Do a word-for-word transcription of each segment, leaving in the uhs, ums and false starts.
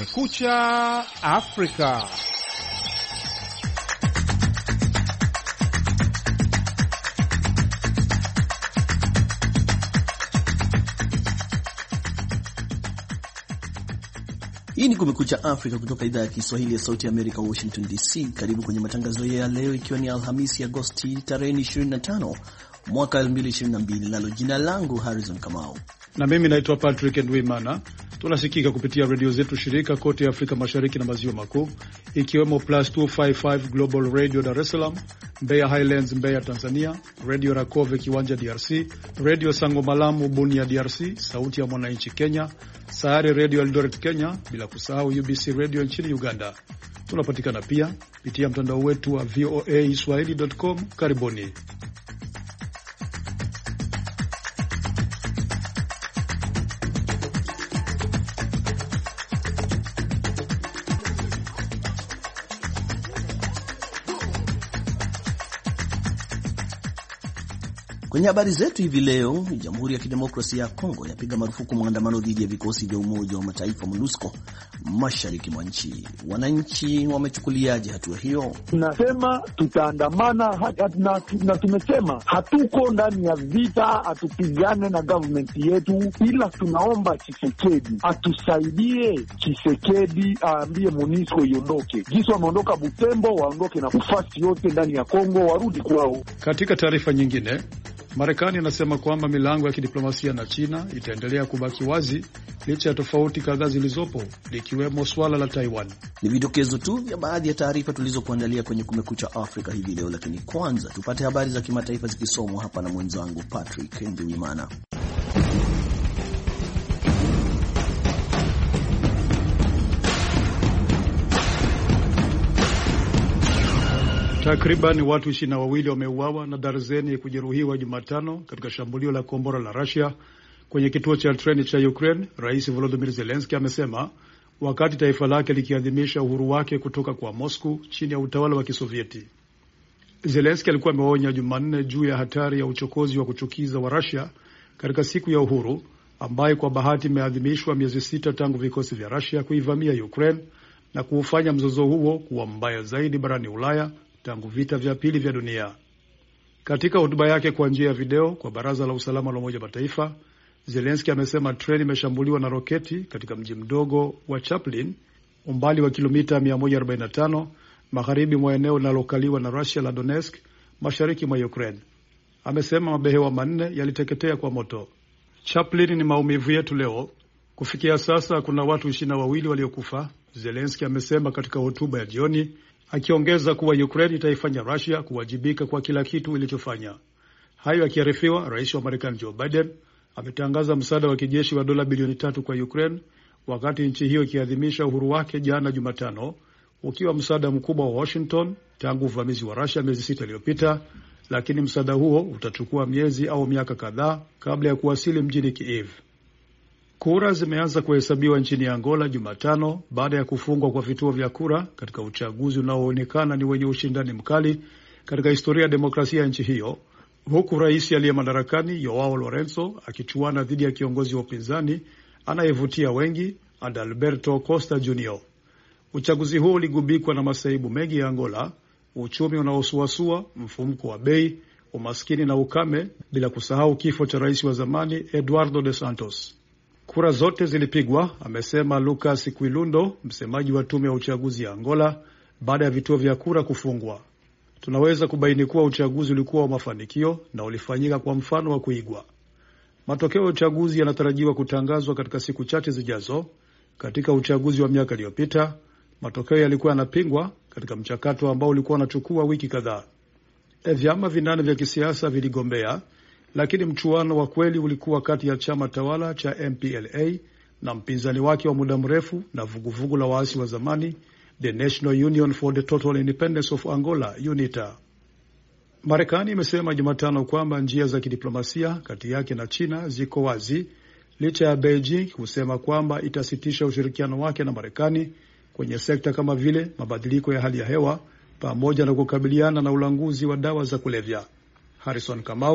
Kumekucha Afrika. Hii ni Kumekucha Afrika kutoka idhaa ya Kiswahili ya Sauti ya Amerika, Washington D C. Karibu kwenye matangazo ya leo, ikiwa ni Alhamisi Agosti tarehe ishirini na tano mwaka elfu mbili ishirini na mbili. Nalo jina langu Harrison Kamau na mimi naitwa Patrick Ndwimana. Tunasikika kupitia redio zetu shirika kote Afrika Mashariki na Maziwa Makuu, ikiwemo Plus two fifty-five Global Radio Dar es Salaam, Mbeya Highlands Mbeya Tanzania, Radio Rakove Kiwanja D R C, Radio Sango Malamu Bunia D R C, Sauti ya Mwananchi Kenya, Sayari Radio Eldoret Kenya, bila kusahau U B C Radio nchini Uganda. Tunapatikana pia kupitia mtandao wetu wa v o a swahili dot com. Karibuni. Kwenye habari zetu hivi leo, Jamhuri ya Kidemokrasia ya Kongo yapiga marufuku maandamano dhidi ya vikosi vya Umoja wa Mataifa MONUSCO mashariki mwa nchi. Wananchi wamechukuliaje hatua hiyo? Tunasema tutaandamana na, na tumesema hatuko ndani ya vita, hatupigane na government yetu, ila tunaomba Tshisekedi atusaidie. Tshisekedi aambie MONUSCO iondoke. Jinsi wameondoka Butembo, waondoke na kufasi yote ndani ya Kongo, warudi kwao. Katika taarifa nyingine, Marekani inasema kwamba milango ya kidiplomasia na China itaendelea kubaki wazi licha ya tofauti kadhaa zilizopo, likiwemo swala la Taiwan. Ni vidokezo tu vya baadhi ya taarifa tulizokuandalia kwenye Kumekucha Afrika hivi leo, lakini kwanza tupate habari za kimataifa zikisomwa hapa na mwenzangu Patrick Ndwimana. Takriban watu ishirini na wawili wameuawa na darzeni kujeruhiwa Jumatano katika shambulio la kombora la Russia kwenye kituo cha treni cha Ukraine, Rais Volodymyr Zelensky amesema, wakati taifa lake likiadhimisha uhuru wake kutoka kwa Moscow chini ya utawala wa Kisovieti. Zelensky alikuwa ameonya Jumanne juu ya hatari ya uchokozi wa kuchukiza wa Russia katika siku ya uhuru, ambayo kwa bahati imeadhimishwa miezi sita tangu vikosi vya Russia kuivamia Ukraine na kuufanya mzozo huo kuwa mbaya zaidi barani Ulaya tangu vita vya pili vya dunia. Katika hotuba yake kwa njia ya video kwa Baraza la Usalama la Umoja wa Mataifa, Zelensky amesema treni imeshambuliwa na roketi katika mji mdogo wa Chaplin, umbali wa kilomita mia moja arobaini na tano magharibi mwa eneo linalokaliwa na Russia la Donetsk, mashariki mwa Ukraine. Amesema mabehewa manne yaliteketea kwa moto. Chaplin ni maumivu yetu leo. Kufikia sasa kuna watu ishirini na wawili waliokufa, Zelensky amesema katika hotuba ya jioni, akiongeza kuwa Ukraine itaifanya Russia kuwajibika kwa kila kitu ilichofanya. Hayo akiarifiwa, Rais wa Marekani Joe Biden ametangaza msaada wa kijeshi wa dola bilioni tatu kwa Ukraine, wakati nchi hiyo ikiadhimisha uhuru wake jana Jumatano, ukiwa msaada mkubwa wa Washington tangu uvamizi wa Russia miezi sita iliyopita, lakini msaada huo utachukua miezi au miaka kadhaa kabla ya kuwasili mjini Kiev. Kura zimeanza kuhesabiwa nchini Angola Jumatano baada ya kufungwa kwa vituo vya kura katika uchaguzi unaoonekana ni wenye ushindani mkali katika historia ya demokrasia ya nchi hiyo, huku rais aliye madarakani Joao Lorenzo akichuana dhidi ya kiongozi wa upinzani anayevutia wengi Adalberto Costa Junior Uchaguzi huo uligubikwa na masaibu mengi ya Angola: uchumi unaosuasua, mfumuko wa bei, umaskini na ukame, bila kusahau kifo cha rais wa zamani Eduardo de Santos. Kura zote zilipigwa, amesema Lucas Quilundo, msemaji wa tume ya uchaguzi ya Angola, baada ya vituo vya kura kufungwa. Tunaweza kubaini kuwa uchaguzi ulikuwa wa mafanikio na ulifanyika kwa mfano wa kuigwa. Matokeo ya uchaguzi yanatarajiwa kutangazwa katika siku chache zijazo. Katika uchaguzi wa miaka iliyopita, matokeo yalikuwa yanapingwa katika mchakato ambao ulikuwa unachukua wiki kadhaa. Vyama vinane vya kisiasa viligombea, lakini mchuano wa kweli ulikuwa kati ya chama tawala cha M P L A na mpinzani wake wa muda mrefu na vuguvugu la waasi wa zamani, The National Union for the Total Independence of Angola, UNITA. Marekani imesema Jumatano kwamba njia za kidiplomasia kati yake na China ziko wazi, licha ya Beijing kusema kwamba itasitisha ushirikiano wake na Marekani kwenye sekta kama vile mabadiliko ya hali ya hewa pamoja na kukabiliana na ulanguzi wa dawa za kulevya. Harrison Kamau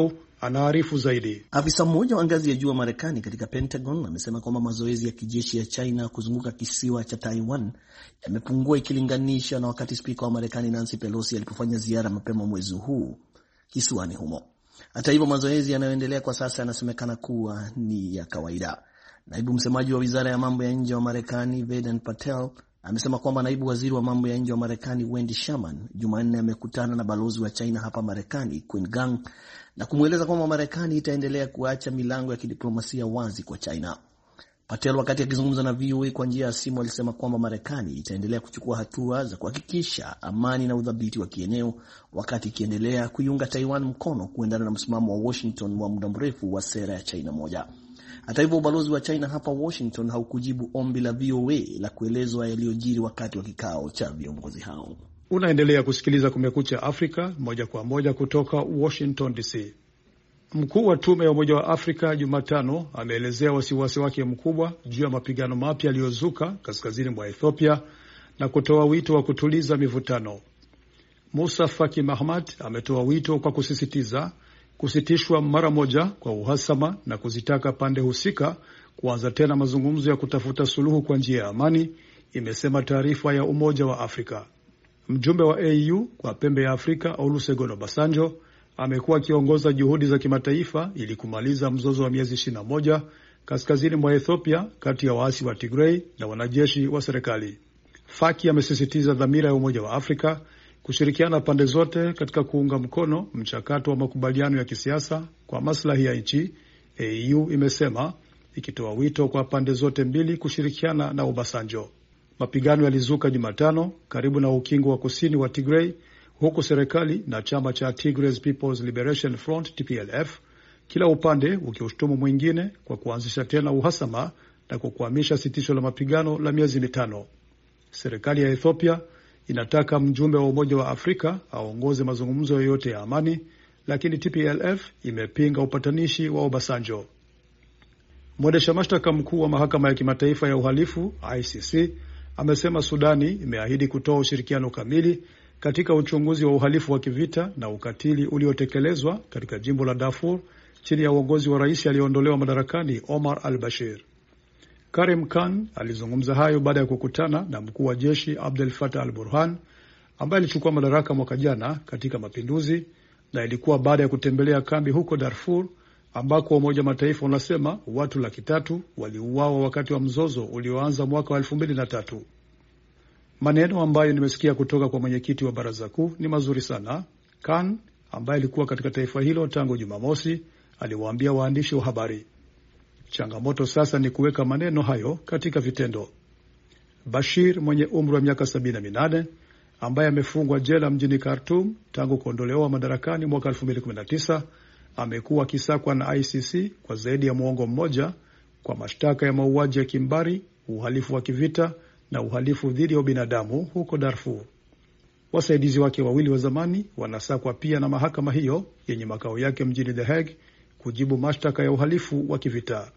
anaarifu zaidi. Afisa mmoja wa ngazi ya juu wa Marekani katika Pentagon amesema kwamba mazoezi ya kijeshi ya China kuzunguka kisiwa cha Taiwan yamepungua ikilinganisha na wakati spika wa Marekani Nancy Pelosi alipofanya ziara mapema mwezi huu kisiwani humo. Hata hivyo, mazoezi yanayoendelea kwa sasa yanasemekana kuwa ni ya kawaida. Naibu msemaji wa wizara ya mambo ya nje wa Marekani Vedant Patel amesema kwamba naibu waziri wa mambo ya nje wa Marekani Wendy Sherman Jumanne amekutana na balozi wa China hapa Marekani Qin Gang na kumweleza kwamba Marekani itaendelea kuacha milango ya kidiplomasia wazi kwa China. Patel wakati akizungumza na V O A kwa njia ya simu alisema kwamba Marekani itaendelea kuchukua hatua za kuhakikisha amani na udhabiti wa kieneo wakati ikiendelea kuiunga Taiwan mkono kuendana na msimamo wa Washington wa muda mrefu wa sera ya China moja. Hata hivyo, ubalozi wa China hapa Washington haukujibu ombi la V O A la kuelezwa yaliyojiri wakati wa kikao cha viongozi hao. Unaendelea kusikiliza Kumekucha Afrika moja kwa moja kutoka Washington D C. Mkuu wa tume ya Umoja wa Afrika Jumatano ameelezea wasiwasi wake mkubwa juu ya mapigano mapya yaliyozuka kaskazini mwa Ethiopia na kutoa wito wa kutuliza mivutano. Musa Faki Mahamat ametoa wito kwa kusisitiza kusitishwa mara moja kwa uhasama na kuzitaka pande husika kuanza tena mazungumzo ya kutafuta suluhu kwa njia ya amani, imesema taarifa ya Umoja wa Afrika. Mjumbe wa A U kwa pembe ya Afrika Olusegun Obasanjo amekuwa akiongoza juhudi za kimataifa ili kumaliza mzozo wa miezi ishirini na moja kaskazini mwa Ethiopia kati ya waasi wa Tigray na wanajeshi wa serikali. Faki amesisitiza dhamira ya Umoja wa Afrika kushirikiana pande zote katika kuunga mkono mchakato wa makubaliano ya kisiasa kwa maslahi ya nchi, A U imesema, ikitoa wito kwa pande zote mbili kushirikiana na Obasanjo. Mapigano yalizuka Jumatano karibu na ukingo wa kusini wa Tigray, huku serikali na chama cha Tigray People's Liberation Front T P L F kila upande ukiushtumu mwingine kwa kuanzisha tena uhasama na kukwamisha sitisho la mapigano la miezi mitano. Serikali ya Ethiopia inataka mjumbe wa Umoja wa Afrika aongoze mazungumzo yoyote ya amani, lakini T P L F imepinga upatanishi wa Obasanjo. Mwendesha mashtaka mkuu wa mahakama ya kimataifa ya uhalifu I C C amesema Sudani imeahidi kutoa ushirikiano kamili katika uchunguzi wa uhalifu wa kivita na ukatili uliotekelezwa katika jimbo la Darfur chini ya uongozi wa rais aliyeondolewa madarakani Omar al-Bashir. Karim Khan alizungumza hayo baada ya kukutana na mkuu wa jeshi Abdel Fattah al-Burhan ambaye alichukua madaraka mwaka jana katika mapinduzi, na ilikuwa baada ya kutembelea kambi huko Darfur ambako Umoja wa Mataifa unasema watu laki tatu waliuawa wakati wa mzozo ulioanza mwaka wa elfu mbili na tatu. Maneno ambayo nimesikia kutoka kwa mwenyekiti wa baraza kuu ni mazuri sana, Khan ambaye alikuwa katika taifa hilo tangu Jumamosi aliwaambia waandishi wa habari. Changamoto sasa ni kuweka maneno hayo katika vitendo. Bashir mwenye umri wa miaka sabini na minane ambaye amefungwa jela mjini Khartoum tangu kuondolewa madarakani mwaka elfu mbili kumi na tisa amekuwa akisakwa na I C C kwa zaidi ya muongo mmoja kwa mashtaka ya mauaji ya kimbari, uhalifu wa kivita na uhalifu dhidi ya binadamu huko Darfur. Wasaidizi wake wawili wa zamani wanasakwa pia na mahakama hiyo yenye makao yake mjini The Hague kujibu mashtaka ya uhalifu wa kivita.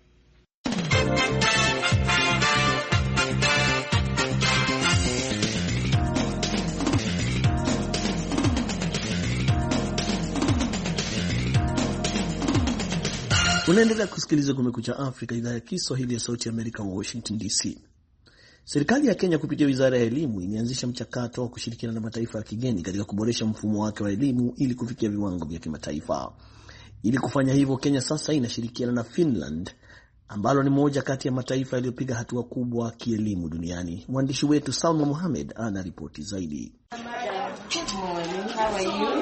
Unaendelea kusikiliza Kumekucha Afrika, idhaa ya Kiswahili ya Sauti ya Amerika, Washington D C. Serikali ya Kenya kupitia Wizara ya Elimu imeanzisha mchakato wa kushirikiana na mataifa ya kigeni katika kuboresha mfumo wake wa elimu ili kufikia viwango vya kimataifa. Ili kufanya hivyo, Kenya sasa inashirikiana na Finland ambalo ni moja kati ya mataifa yaliyopiga hatua kubwa kielimu duniani. Mwandishi wetu Salma Mohamed ana ripoti zaidi. Good morning. How are you?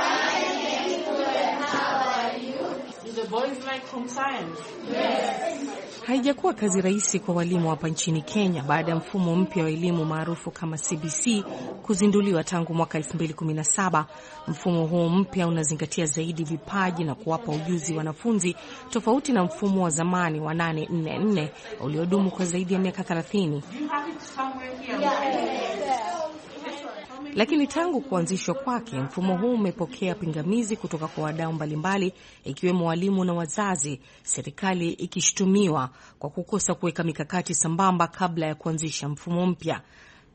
The boys like home science? Yes. Haijakuwa kazi rahisi kwa walimu hapa nchini Kenya baada ya mfumo mpya wa elimu maarufu kama C B C kuzinduliwa tangu mwaka elfu mbili kumi na saba. Mfumo huu mpya unazingatia zaidi vipaji na kuwapa ujuzi wanafunzi, tofauti na mfumo wa zamani wa nane nne nne uliodumu kwa zaidi ya miaka thelathini. Lakini tangu kuanzishwa kwake, mfumo huu umepokea pingamizi kutoka kwa wadau mbalimbali, ikiwemo walimu na wazazi, serikali ikishutumiwa kwa kukosa kuweka mikakati sambamba kabla ya kuanzisha mfumo mpya.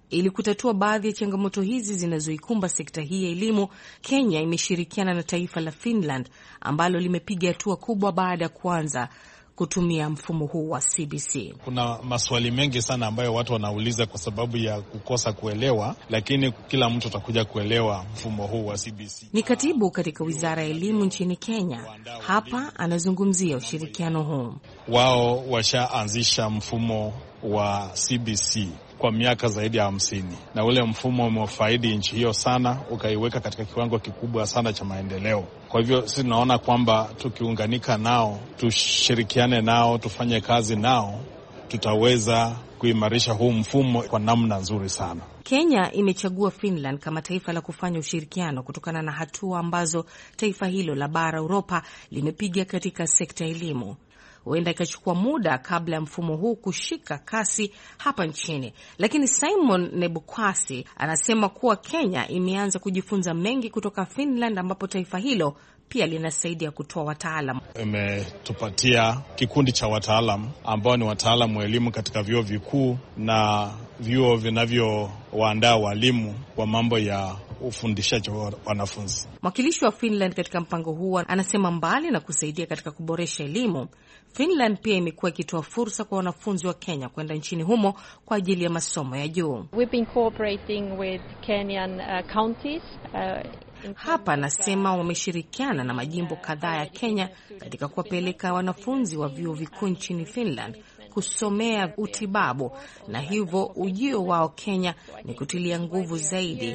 Ili kutatua baadhi ya changamoto hizi zinazoikumba sekta hii ya elimu, Kenya imeshirikiana na taifa la Finland ambalo limepiga hatua kubwa baada ya kuanza kutumia mfumo huu wa C B C. Kuna maswali mengi sana ambayo watu wanauliza kwa sababu ya kukosa kuelewa, lakini kila mtu atakuja kuelewa mfumo huu wa C B C. Ni katibu katika Wizara ya Elimu nchini Kenya. Hapa anazungumzia ushirikiano huu. Wao washaanzisha mfumo wa C B C kwa miaka zaidi ya hamsini, na ule mfumo umefaidi nchi hiyo sana, ukaiweka katika kiwango kikubwa sana cha maendeleo. Kwa hivyo sisi tunaona kwamba tukiunganika nao, tushirikiane nao, tufanye kazi nao, tutaweza kuimarisha huu mfumo kwa namna nzuri sana. Kenya imechagua Finland kama taifa la kufanya ushirikiano kutokana na hatua ambazo taifa hilo la bara Europa limepiga katika sekta ya elimu. Huenda ikachukua muda kabla ya mfumo huu kushika kasi hapa nchini, lakini Simon Nebukwasi anasema kuwa Kenya imeanza kujifunza mengi kutoka Finland, ambapo taifa hilo pia linasaidia kutoa wataalam. Imetupatia kikundi cha wataalam ambao ni wataalam wa elimu katika vyuo vikuu na vyuo vinavyowaandaa walimu kwa mambo ya ufundishaji wa wanafunzi. Mwakilishi wa Finland katika mpango huu anasema mbali na kusaidia katika kuboresha elimu, Finland pia imekuwa ikitoa fursa kwa wanafunzi wa Kenya kwenda nchini humo kwa ajili ya masomo ya juu. We've been cooperating with Kenyan uh, counties. Uh, Hapa anasema wameshirikiana na majimbo kadhaa ya Kenya katika kuwapeleka wanafunzi wa vyuo vikuu nchini Finland kusomea utibabu, na hivyo ujio wao Kenya ni kutilia nguvu zaidi.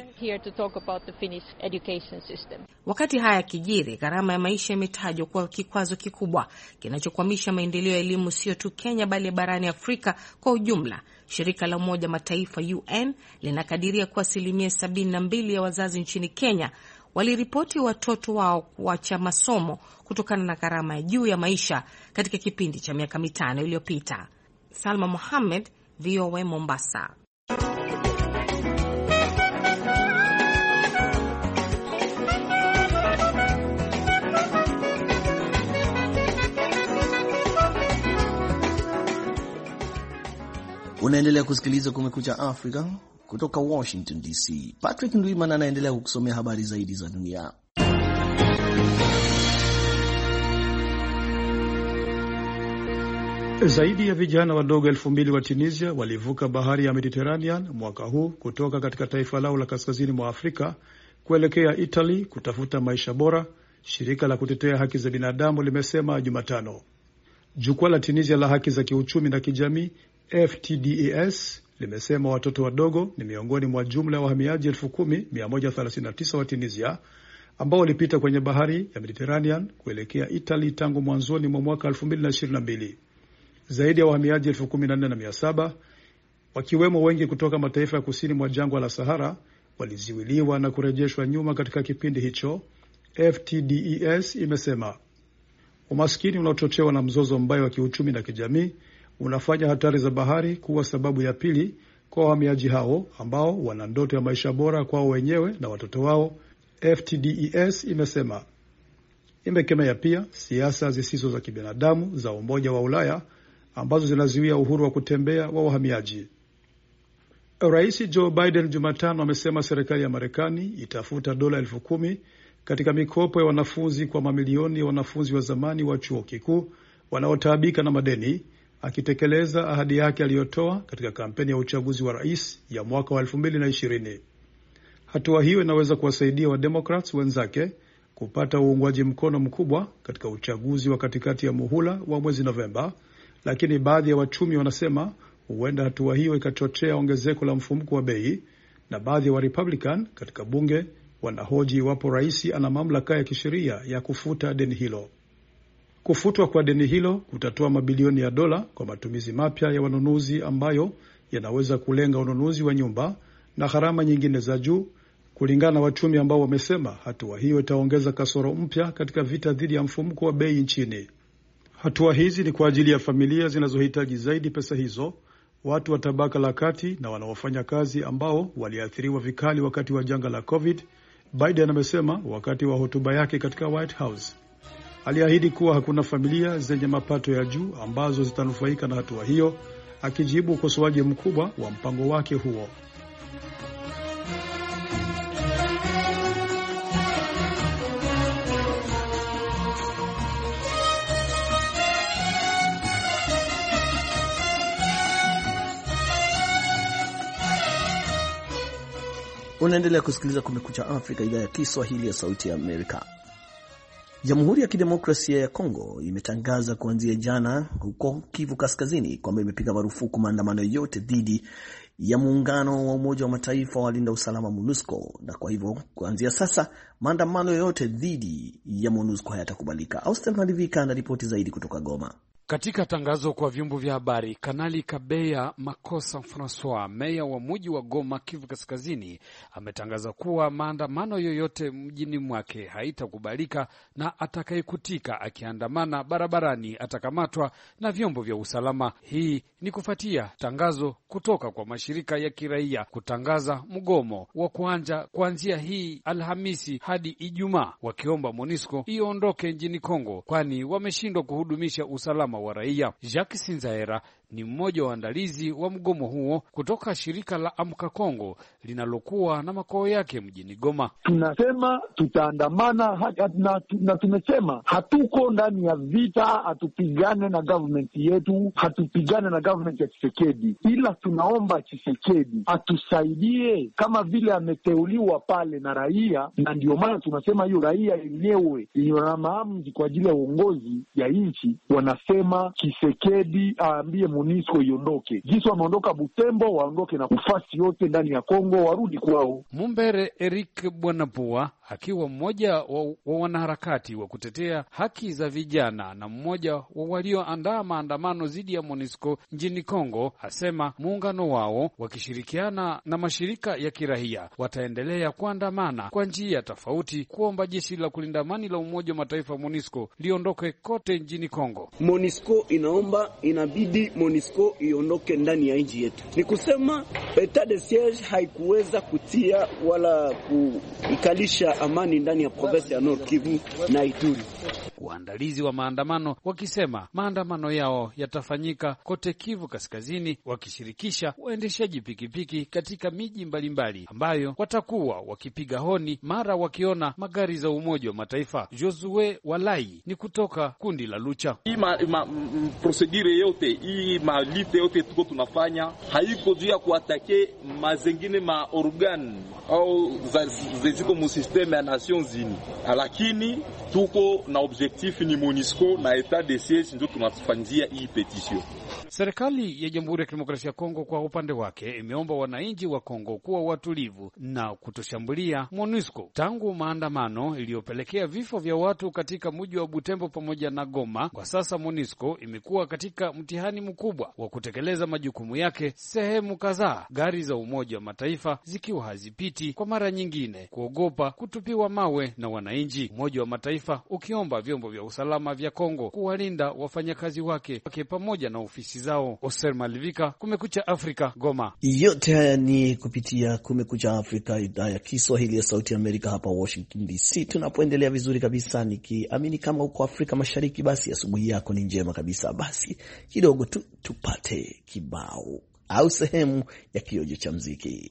Wakati haya kijiri, gharama ya maisha imetajwa kuwa kikwazo kikubwa kinachokwamisha maendeleo ya elimu sio tu Kenya bali barani Afrika kwa ujumla. Shirika la Umoja Mataifa U N linakadiria kuwa asilimia sabini na mbili ya wazazi nchini Kenya waliripoti watoto wao kuacha masomo kutokana na gharama ya juu ya maisha katika kipindi cha miaka mitano iliyopita. Salma Mohamed, V O A Mombasa. Unaendelea kusikiliza Kumekucha Afrika kutoka Washington D C. Patrick Ndwimana anaendelea kukusomea habari zaidi za dunia. Zaidi ya vijana wadogo elfu mbili wa Tunisia walivuka bahari ya Mediterranean mwaka huu kutoka katika taifa lao la kaskazini mwa Afrika kuelekea Italy kutafuta maisha bora, shirika la kutetea haki za binadamu limesema Jumatano. Jukwaa la Tunisia la haki za kiuchumi na kijamii F T D E S limesema watoto wadogo ni miongoni mwa jumla ya wahamiaji elfu kumi mia moja thelathini na tisa wa Tunisia ambao walipita kwenye bahari ya Mediterranean kuelekea Italy tangu mwanzoni mwa mwaka elfu mbili ishirini na mbili. Zaidi ya wahamiaji elfu kumi na nne na mia saba, wakiwemo wengi kutoka mataifa ya kusini mwa jangwa la Sahara, waliziwiliwa na kurejeshwa nyuma katika kipindi hicho, F T D E S imesema. Umaskini unaochochewa na mzozo mbaya wa kiuchumi na kijamii unafanya hatari za bahari kuwa sababu ya pili kwa wahamiaji hao ambao wana ndoto ya maisha bora kwao wenyewe na watoto wao, F T D E S imesema. Imekemea pia siasa zisizo za kibinadamu za Umoja wa Ulaya ambazo zinazuia uhuru wa kutembea wa wahamiaji. Rais Joe Biden Jumatano amesema serikali ya Marekani itafuta dola elfu kumi katika mikopo ya wanafunzi kwa mamilioni ya wanafunzi wa zamani wa chuo kikuu wanaotaabika na madeni, akitekeleza ahadi yake aliyotoa katika kampeni ya uchaguzi wa rais ya mwaka wa elfu mbili ishirini. Hatua hiyo inaweza kuwasaidia wa Democrats wenzake kupata uungwaji mkono mkubwa katika uchaguzi wa katikati ya muhula wa mwezi Novemba, lakini baadhi ya wachumi wanasema huenda hatua hiyo ikachochea ongezeko la mfumuko wa bei, na baadhi ya wa Republican katika bunge wanahoji iwapo rais ana mamlaka ya kisheria ya kufuta deni hilo. Kufutwa kwa deni hilo kutatoa mabilioni ya dola kwa matumizi mapya ya wanunuzi ambayo yanaweza kulenga ununuzi wa nyumba na gharama nyingine za juu, kulingana na wachumi ambao wamesema hatua hiyo itaongeza kasoro mpya katika vita dhidi ya mfumuko wa bei nchini. Hatua hizi ni kwa ajili ya familia zinazohitaji zaidi pesa hizo, watu wa tabaka la kati na wanaofanya kazi ambao waliathiriwa vikali wakati wa janga la COVID, Biden amesema wakati wa hotuba yake katika White House. Aliahidi kuwa hakuna familia zenye mapato ya juu ambazo zitanufaika na hatua hiyo, akijibu ukosoaji mkubwa wa mpango wake huo. Unaendelea kusikiliza Kumekucha Afrika, idhaa ya Kiswahili ya Sauti ya Amerika. Jamhuri ya Kidemokrasia ya Kongo imetangaza kuanzia jana huko Kivu Kaskazini kwamba imepiga marufuku maandamano yote dhidi ya muungano wa Umoja wa Mataifa wa walinda usalama MONUSCO, na kwa hivyo kuanzia sasa maandamano yote dhidi ya MONUSCO hayatakubalika. Austin Malivika anaripoti zaidi kutoka Goma. Katika tangazo kwa vyombo vya habari, Kanali Kabeya Makosa Francois, meya wa mji wa Goma, Kivu Kaskazini, ametangaza kuwa maandamano yoyote mjini mwake haitakubalika na atakayekutika akiandamana barabarani atakamatwa na vyombo vya usalama. Hii ni kufuatia tangazo kutoka kwa mashirika ya kiraia kutangaza mgomo wa kuanja kuanzia hii Alhamisi hadi Ijumaa, wakiomba MONUSCO iondoke nchini Kongo kwani wameshindwa kuhudumisha usalama wa raia. Jacques Sinzaera ni mmoja wa waandalizi wa mgomo huo kutoka shirika la Amka Kongo linalokuwa na makao yake mjini Goma. Tunasema tutaandamana na, na tumesema hatuko ndani ya vita, hatupigane na government yetu, hatupigane na government ya Tshisekedi, ila tunaomba Tshisekedi atusaidie kama vile ameteuliwa pale na raia, na ndio maana tunasema hiyo raia yenyewe ina maamuzi kwa ajili ya uongozi ya nchi. Wanasema Tshisekedi aambie MONUSCO iondoke. Jinsi wameondoka Butembo, waondoke na kufasi yote ndani ya Kongo, warudi kwao. Mumbere Eric Bwanapua akiwa mmoja wa, wa wanaharakati wa kutetea haki za vijana na mmoja wa walioandaa maandamano dhidi ya MONUSCO nchini Kongo, asema muungano wao wakishirikiana na mashirika ya kiraia wataendelea kuandamana kwa njia tofauti kuomba jeshi la kulinda amani la Umoja wa Mataifa MONUSCO liondoke kote nchini Kongo. MONUSCO inaomba, inabidi MONUSCO iondoke ndani ya nchi yetu. Ni kusema etat de siege haikuweza kutia wala kuikalisha amani ndani ya province ya Nord Kivu na Ituri. Waandalizi wa maandamano wakisema maandamano yao yatafanyika kote Kivu Kaskazini, wakishirikisha waendeshaji pikipiki katika miji mbalimbali ambayo watakuwa wakipiga honi mara wakiona magari za Umoja wa Mataifa. Josue Walai ni kutoka kundi la Lucha. Hii ma, ma, procedure yote, hii malite yote tuko tunafanya haiko juu ya kuatake mazengine ma organ au zeziko mu systeme ya Nations Unies, lakini tuko na objectif ni MONUSCO na etat de siege ndio tunafanyia hii petition. Serikali ya Jamhuri ya Kidemokrasia ya Kongo kwa upande wake imeomba wananchi wa Kongo kuwa watulivu na kutoshambulia MONUSCO tangu maandamano iliyopelekea vifo vya watu katika mji wa Butembo pamoja na Goma. Kwa sasa MONUSCO imekuwa katika mtihani mkubwa wa kutekeleza majukumu yake sehemu kadhaa, gari za Umoja wa Mataifa zikiwa hazipiti kwa mara nyingine kuogopa kutupiwa mawe na wananchi. Umoja wa Mataifa ukiomba vyombo vya usalama vya Kongo kuwalinda wafanyakazi wake wake pamoja na ofisi zao. Oser Malivika, Kumekucha Afrika, Goma. Yote haya ni kupitia Kumekucha Afrika, idhaa ya Kiswahili ya Sauti ya Amerika hapa Washington D C. Tunapoendelea vizuri kabisa, nikiamini kama uko Afrika Mashariki basi asubuhi yako ni njema kabisa. Basi kidogo tu tupate kibao au sehemu ya kiojo cha muziki.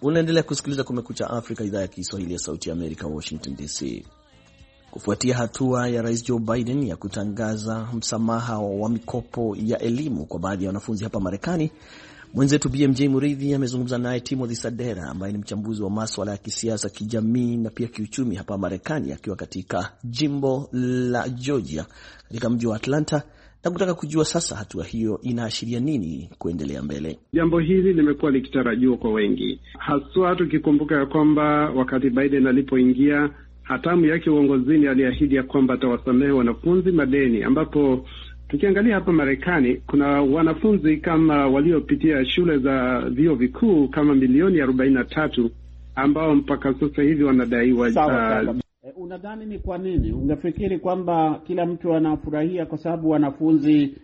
Unaendelea kusikiliza Kumekucha Afrika, idhaa ya Kiswahili ya Sauti ya Amerika, Washington D C. Kufuatia hatua ya Rais Joe Biden ya kutangaza msamaha wa mikopo ya elimu kwa baadhi ya wanafunzi hapa Marekani, mwenzetu B M J Muridhi amezungumza naye Timothy Sadera ambaye ni mchambuzi wa masuala ya kisiasa, kijamii na pia kiuchumi hapa Marekani, akiwa katika jimbo la Georgia katika mji wa Atlanta, na kutaka kujua sasa hatua hiyo inaashiria nini kuendelea mbele. Jambo hili limekuwa likitarajiwa kwa wengi, haswa tukikumbuka ya kwamba wakati Biden alipoingia hatamu yake uongozini aliahidi ya kwamba atawasamehe wanafunzi madeni, ambapo tukiangalia hapa Marekani kuna wanafunzi kama waliopitia shule za vyuo vikuu kama milioni arobaini na tatu ambao mpaka sasa hivi wanadaiwa. Uh, unadhani ni kwa nini? Ungefikiri kwamba kila mtu anafurahia kwa sababu wanafunzi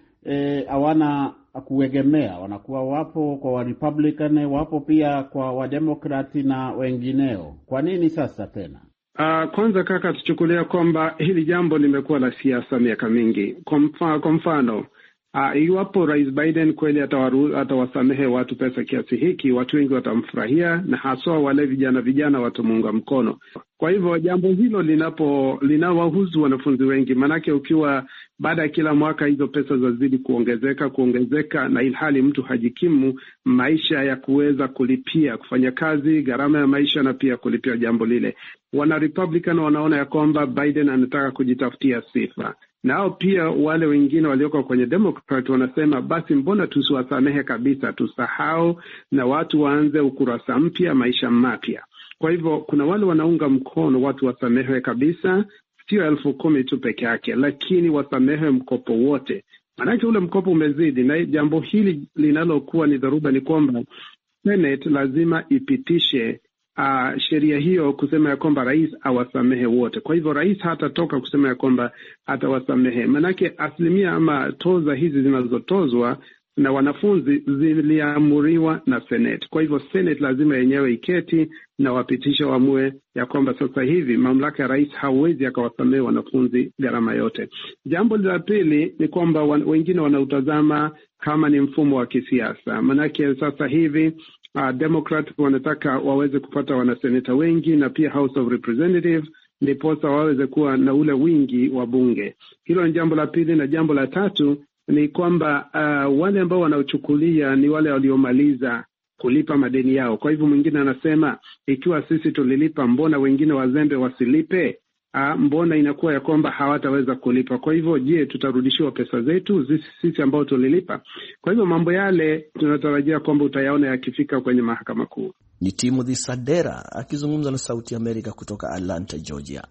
hawana eh, kuegemea, wanakuwa wapo kwa wa Republican, wapo pia kwa wa Democrat na wengineo. Kwa nini sasa tena? Uh, kwanza kaka, tuchukulia kwamba hili jambo limekuwa la siasa miaka mingi. Kwa mfano, uh, iwapo Rais Biden kweli atawaru, atawasamehe watu pesa kiasi hiki, watu wengi watamfurahia, na haswa wale vijana vijana watamuunga mkono. Kwa hivyo jambo hilo linapo linawahusu wanafunzi wengi, manake ukiwa baada ya kila mwaka hizo pesa zazidi kuongezeka kuongezeka na ilhali mtu hajikimu maisha ya kuweza kulipia kufanya kazi, gharama ya maisha na pia kulipia jambo lile, wana Republican wanaona ya kwamba Biden anataka kujitafutia sifa. Nao pia wale wengine walioko kwenye Democrat wanasema basi mbona tusiwasamehe kabisa, tusahau na watu waanze ukurasa mpya, maisha mapya. Kwa hivyo kuna wale wanaunga mkono watu wasamehe kabisa, sio elfu kumi tu peke yake, lakini wasamehe mkopo wote. Maanake ule mkopo umezidi, na jambo hili linalokuwa ni dharuba ni kwamba Senate lazima ipitishe uh, sheria hiyo kusema ya kwamba rais awasamehe wote. Kwa hivyo rais hatatoka kusema ya kwamba atawasamehe. Maanake asilimia ama toza hizi zinazotozwa na wanafunzi ziliamuriwa na Senate. Kwa hivyo Senate lazima yenyewe iketi na wapitisha waamue ya kwamba sasa hivi mamlaka ya rais hawezi akawasamehe wanafunzi gharama yote. Jambo la pili ni kwamba wengine wanautazama kama ni mfumo wa kisiasa. Manake sasa hivi uh, Democrat wanataka waweze kupata wanaseneta wengi na pia House of Representatives ndiposa waweze kuwa na ule wingi wa bunge. Hilo ni jambo la pili, na jambo la tatu ni kwamba uh, wale ambao wanaochukulia ni wale waliomaliza kulipa madeni yao. Kwa hivyo mwingine anasema ikiwa sisi tulilipa, mbona wengine wazembe wasilipe? Uh, mbona inakuwa ya kwamba hawataweza kulipa? Kwa hivyo je, tutarudishiwa pesa zetu sisi, sisi ambao tulilipa? Kwa hivyo mambo yale tunatarajia kwamba utayaona yakifika kwenye mahakama kuu. Ni Timothy Sadera akizungumza na Sauti Amerika kutoka Atlanta, Georgia.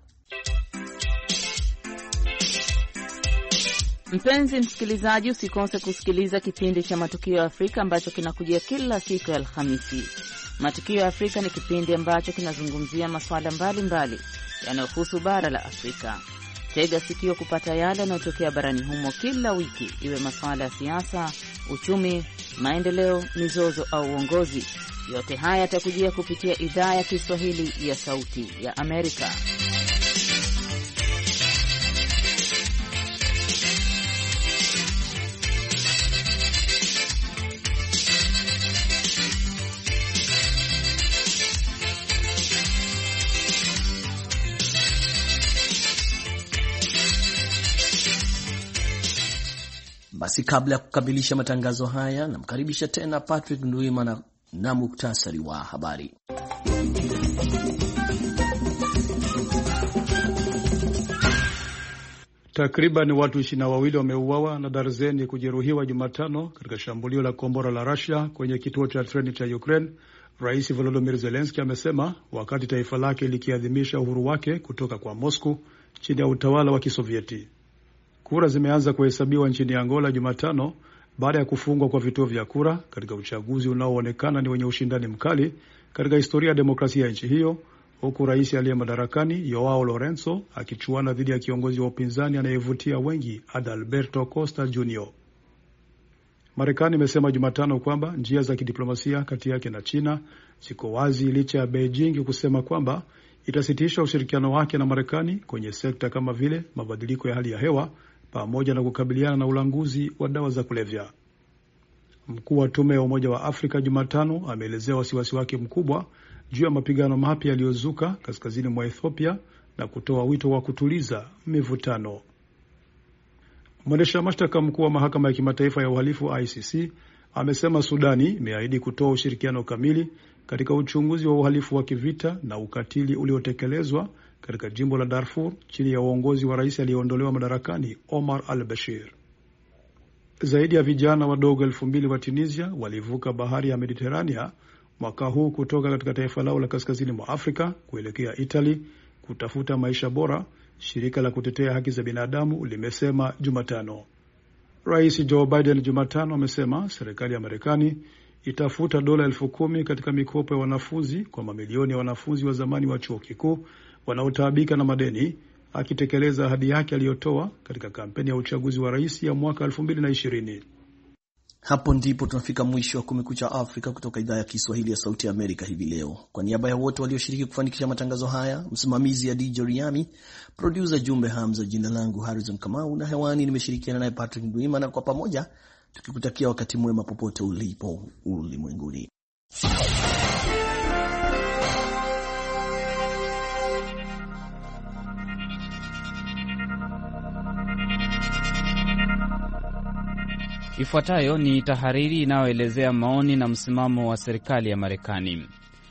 Mpenzi msikilizaji, usikose kusikiliza kipindi cha Matukio ya Afrika ambacho kinakujia kila siku ya Alhamisi. Matukio ya Afrika ni kipindi ambacho kinazungumzia masuala mbalimbali yanayohusu bara la Afrika. Tega sikio kupata yale yanayotokea barani humo kila wiki, iwe masuala ya siasa, uchumi, maendeleo, mizozo au uongozi. Yote haya yatakujia kupitia idhaa ya Kiswahili ya Sauti ya Amerika. Basi kabla ya kukamilisha matangazo haya, namkaribisha tena Patrick Nduimana na, na muktasari wa habari. Takriban watu ishirini na wawili wameuawa na darzeni kujeruhiwa Jumatano katika shambulio la kombora la Russia kwenye kituo cha treni cha Ukraine, Rais Volodymyr Zelensky amesema wakati taifa lake likiadhimisha uhuru wake kutoka kwa Moscow chini ya utawala wa Kisovieti. Kura zimeanza kuhesabiwa nchini Angola Jumatano baada ya kufungwa kwa vituo vya kura katika uchaguzi unaoonekana ni wenye ushindani mkali katika historia ya demokrasia ya nchi hiyo, huku rais aliye madarakani Joao Lourenço akichuana dhidi ya kiongozi wa upinzani anayevutia wengi Adalberto Costa Junior Marekani imesema Jumatano kwamba njia za kidiplomasia kati yake na China ziko wazi licha ya Beijing kusema kwamba itasitisha ushirikiano wake na Marekani kwenye sekta kama vile mabadiliko ya hali ya hewa pamoja na kukabiliana na ulanguzi wa dawa za kulevya. Mkuu wa tume ya Umoja wa Afrika Jumatano ameelezea wasiwasi wake mkubwa juu ya mapigano mapya yaliyozuka kaskazini mwa Ethiopia na kutoa wito wa kutuliza mivutano. Mwendesha mashtaka mkuu wa mahakama ya kimataifa ya uhalifu I C C amesema Sudani imeahidi kutoa ushirikiano kamili katika uchunguzi wa uhalifu wa kivita na ukatili uliotekelezwa katika jimbo la Darfur chini ya uongozi wa rais aliyeondolewa madarakani Omar al-Bashir. Zaidi ya vijana wadogo elfu mbili wa Tunisia walivuka bahari ya Mediterania mwaka huu kutoka katika taifa lao la kaskazini mwa Afrika kuelekea Italy kutafuta maisha bora, shirika la kutetea haki za binadamu limesema Jumatano. Rais Joe Biden Jumatano amesema serikali ya Marekani itafuta dola elfu kumi katika mikopo ya wanafunzi kwa mamilioni ya wanafunzi wa zamani wa chuo kikuu wanaotaabika na madeni, akitekeleza ahadi yake aliyotoa katika kampeni ya uchaguzi wa rais ya mwaka elfu mbili na ishirini. Hapo ndipo tunafika mwisho wa Kumekucha Afrika kutoka idhaa ya Kiswahili ya Sauti ya Amerika hivi leo. Kwa niaba ya wote walioshiriki kufanikisha matangazo haya, msimamizi ya D J Riami, producer Jumbe Hamza, jina langu Harrison Kamau na hewani nimeshirikiana naye Patrick Ndwimana, kwa pamoja tukikutakia wakati mwema popote ulipo ulimwenguni. Ifuatayo ni tahariri inayoelezea maoni na msimamo wa serikali ya Marekani.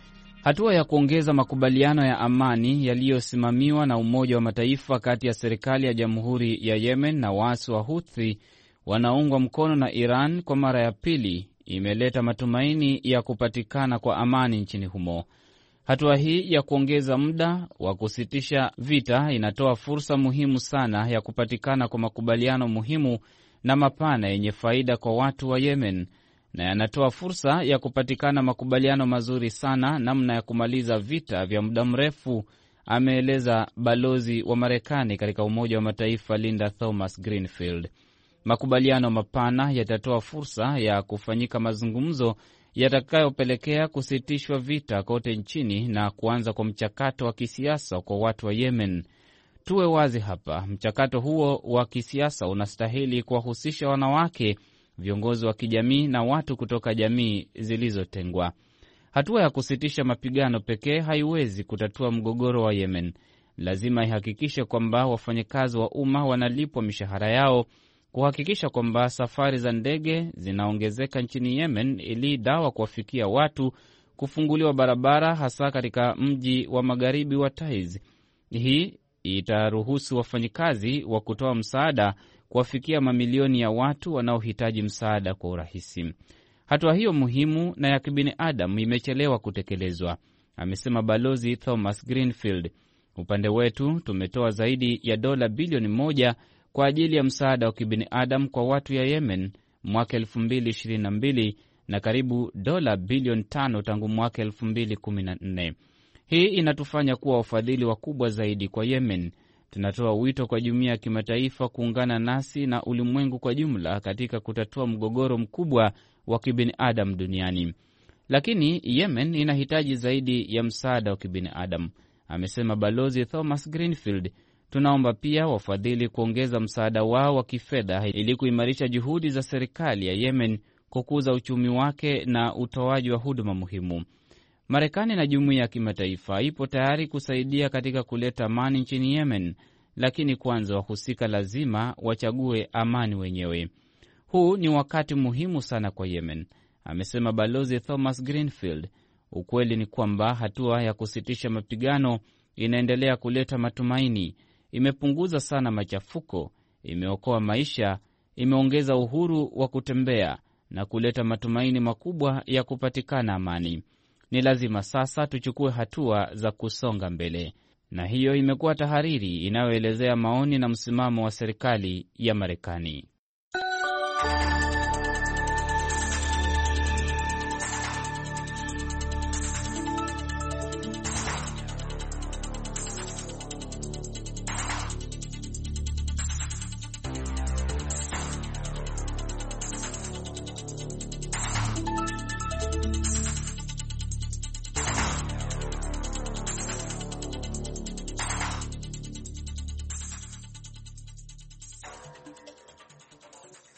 Hatua ya kuongeza makubaliano ya amani yaliyosimamiwa na Umoja wa Mataifa kati ya serikali ya Jamhuri ya Yemen na waasi wa Houthi wanaungwa mkono na Iran kwa mara ya pili imeleta matumaini ya kupatikana kwa amani nchini humo. Hatua hii ya kuongeza muda wa kusitisha vita inatoa fursa muhimu sana ya kupatikana kwa makubaliano muhimu na mapana yenye faida kwa watu wa Yemen, na yanatoa fursa ya kupatikana makubaliano mazuri sana namna ya kumaliza vita vya muda mrefu, ameeleza balozi wa Marekani katika Umoja wa Mataifa Linda Thomas Greenfield. Makubaliano mapana yatatoa fursa ya kufanyika mazungumzo yatakayopelekea kusitishwa vita kote nchini na kuanza kwa mchakato wa kisiasa kwa watu wa Yemen. Tuwe wazi hapa, mchakato huo wa kisiasa unastahili kuwahusisha wanawake, viongozi wa kijamii na watu kutoka jamii zilizotengwa. Hatua ya kusitisha mapigano pekee haiwezi kutatua mgogoro wa Yemen. Lazima ihakikishe kwamba wafanyakazi wa umma wanalipwa mishahara yao, kuhakikisha kwamba safari za ndege zinaongezeka nchini Yemen ili dawa kuwafikia watu, kufunguliwa barabara hasa katika mji wa magharibi wa Taiz. Hii itaruhusu wafanyikazi wa kutoa msaada kuwafikia mamilioni ya watu wanaohitaji msaada kwa urahisi. Hatua hiyo muhimu na ya kibinadamu imechelewa kutekelezwa, amesema Balozi Thomas Greenfield. Upande wetu tumetoa zaidi ya dola bilioni moja kwa ajili ya msaada wa kibinadamu kwa watu ya Yemen mwaka elfu mbili ishirini na mbili na karibu dola bilioni tano tangu mwaka elfu mbili kumi na nne. Hii inatufanya kuwa wafadhili wakubwa zaidi kwa Yemen. Tunatoa wito kwa jumuiya ya kimataifa kuungana nasi na ulimwengu kwa jumla katika kutatua mgogoro mkubwa wa kibinadamu duniani. Lakini Yemen inahitaji zaidi ya msaada wa kibinadamu, amesema Balozi Thomas Greenfield. Tunaomba pia wafadhili kuongeza msaada wao wa kifedha ili kuimarisha juhudi za serikali ya Yemen kukuza uchumi wake na utoaji wa huduma muhimu. Marekani na jumuiya ya kimataifa ipo tayari kusaidia katika kuleta amani nchini Yemen, lakini kwanza wahusika lazima wachague amani wenyewe. Huu ni wakati muhimu sana kwa Yemen, amesema Balozi Thomas Greenfield. Ukweli ni kwamba hatua ya kusitisha mapigano inaendelea kuleta matumaini, imepunguza sana machafuko, imeokoa maisha, imeongeza uhuru wa kutembea na kuleta matumaini makubwa ya kupatikana amani. Ni lazima sasa tuchukue hatua za kusonga mbele. Na hiyo imekuwa tahariri inayoelezea maoni na msimamo wa serikali ya Marekani.